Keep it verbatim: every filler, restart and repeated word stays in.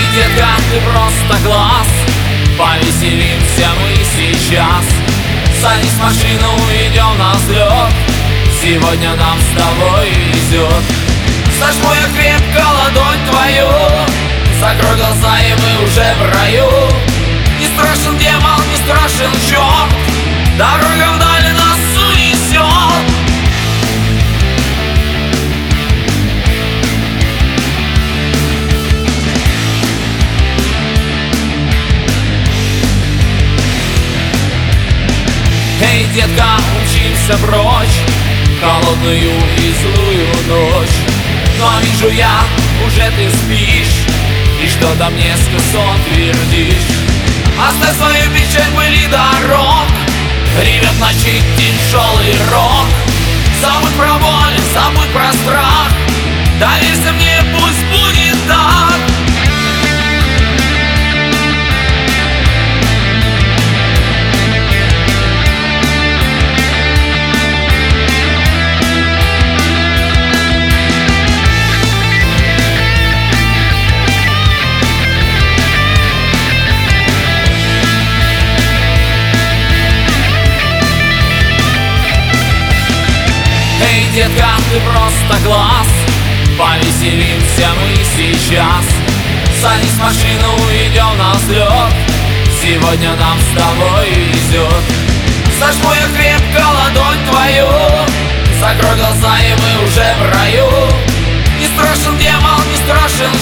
детка, ты просто класс, повеселимся мы сейчас. Садись в машину, идем на взлет, сегодня нам с тобой везет. Сожму я крепко ладонь твою, закрой глаза, и мы уже в раю. Не страшен демон, не страшен черт, дорога вдали нас унесет. Эй, детка, умчимся прочь, холодную и злую ночь. Но вижу я, уже ты спишь, и что-то мне сквозь сон твердишь. Оставь свою печаль пыли дорог, ревет ночи тяжелый рок. Забудь про боль, забудь про страх, доверься мне, пусть будет так. Эй, детка, ты просто класс, повеселимся мы сейчас. Садись в машину, идем на взлет, сегодня нам с тобой везет. Сожму я крепко ладонь твою, закрой глаза, и мы уже в раю. Не страшен демон, не страшен